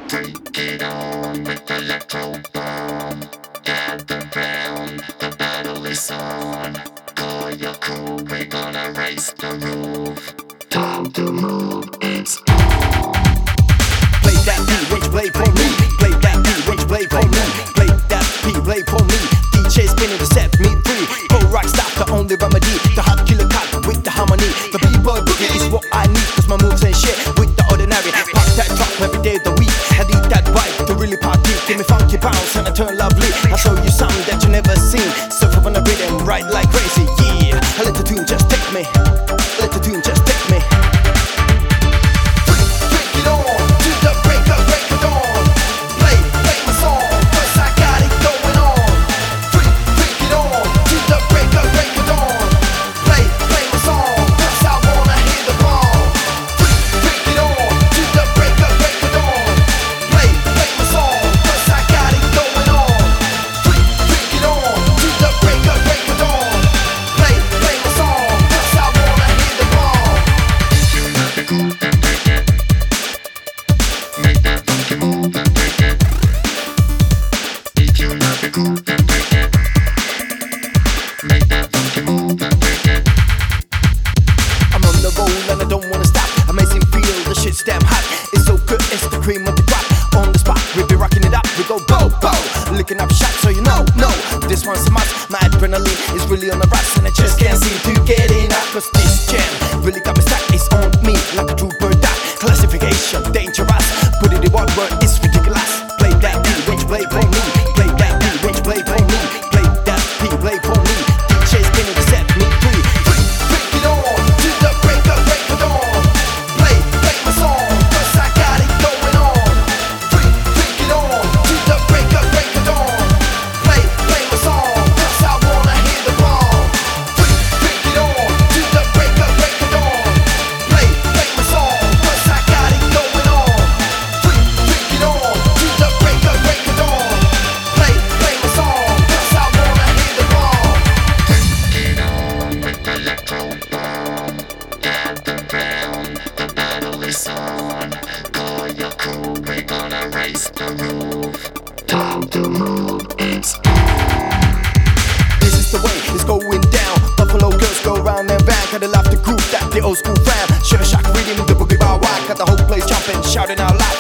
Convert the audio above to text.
Break it on with electro bomb. Gather round, the battle is on. Call your crew, we're gonna raise the roof. Time to move, it's on. Play that beat, when you play for me. Play that beat, when you play for me. Play that beat, play for me. DJ spinning to set me free. Pro rock stop, the only remedy. The hot killer cut with the harmony. The B-boy boogie is what I need, cause my moves ain't shit with the ordinary. Pop that drop every day of the week. I need that vibe to really party. Give me funky bounce and I turn lovely. I'll show you something that you never seen. Surf up on the rhythm, ride like crazy, yeah. I let the tune just take me. Let the tune just take me. I'm on the roll and I don't wanna stop. Amazing feel, the shit's damn hot. It's so good, it's the cream of the crop. On the spot, we be rocking it up. We go bow, bow, licking up shots, so you know, no. This one's a must. My adrenaline is really on the rise, and I just can't seem to get enough. Cause this jam really got me stuck. It's on me like a true bird dog. Classification, dangerous. Put it in one word, it's ridiculous. Play that beat when you play for me. Play that beat when you play for me. Play that beat, play for me. DJ spinning to set me free. Break it on to the break of dawn. Play my song, cause I got it going on. Break it on to the break of dawn. Play my song, cause I wanna hear the bomb. Break it on to the break of dawn. Play my song, cause I got it going on. Break it on to the break of dawn. Play my song, cause I wanna hear the bomb. Get on with the electro bomb. Gather round, the battle is on. Call your crew, we're gonna raise the roof. Time to move, it's on. This is the way it's going down. Buffalo girls go round and round. Gotta love the groove that the old school found. Sure shock reading the boogie bar wide. Got the whole place jumping, shouting out loud.